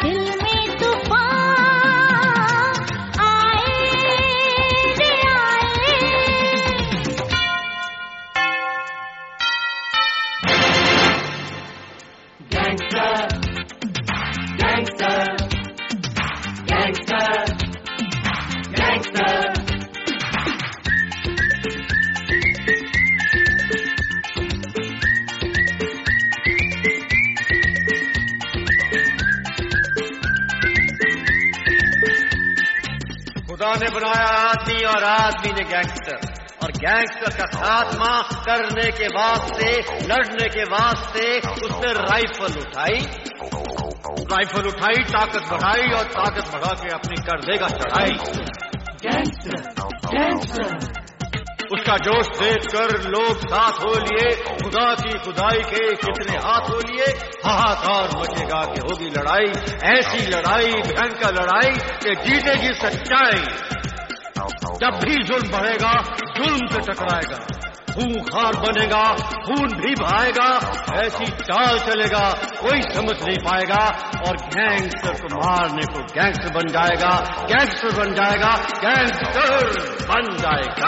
दिल में तूफान आए रे आए। Gangster, gangster, gangster, gangster. खुदा ने बनाया आदमी और आदमी ने गैंगस्टर, और गैंगस्टर का खात्मा करने के वास्ते, लड़ने के वास्ते उसने राइफल उठाई, ताकत बढ़ाई और ताकत बढ़ा के अपनी कर देगा चढ़ाई। Gangster, gangster. उसका जोश देखकर लोग साथ हो लिए, खुदा की खुदाई के कितने हाथ हो लिए। हाहाकार मचेगा कि होगी लड़ाई, ऐसी लड़ाई, भयंकर लड़ाई कि जीतेगी सच्चाई। जब भी जुल्म बढ़ेगा, जुल्म से टकराएगा, खूंखार बनेगा, खून भी बहाएगा। ऐसी चाल चलेगा कोई समझ नहीं पाएगा, और गैंगस्टर को मारने को गैंगस्टर बन जाएगा, गैंगस्टर बन जाएगा, गैंगस्टर बन जाएगा।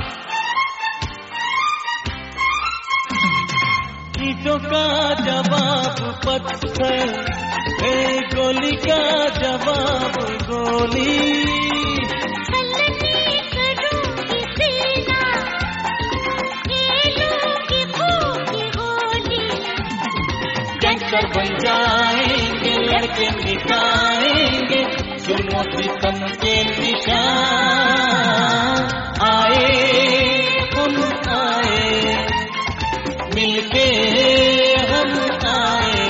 ईंटों का जवाब पत्थर, गोली का जवाब गोली। गैंगस्टर बन जाएंगे, लड़के दिखाएंगे, जुल्मों सितम के निशान। आए हम आए, मिलके हम आए,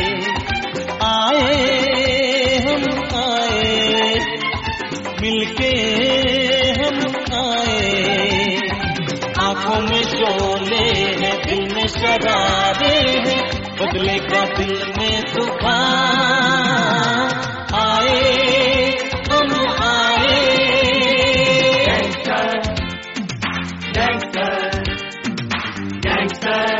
आए हम आए, मिलके हम आए। आंखों में शोले हैं, दिल में शरारे हैं, बदले का दिल में तूफान। आए हम आए। Gangster, gangster, gangster.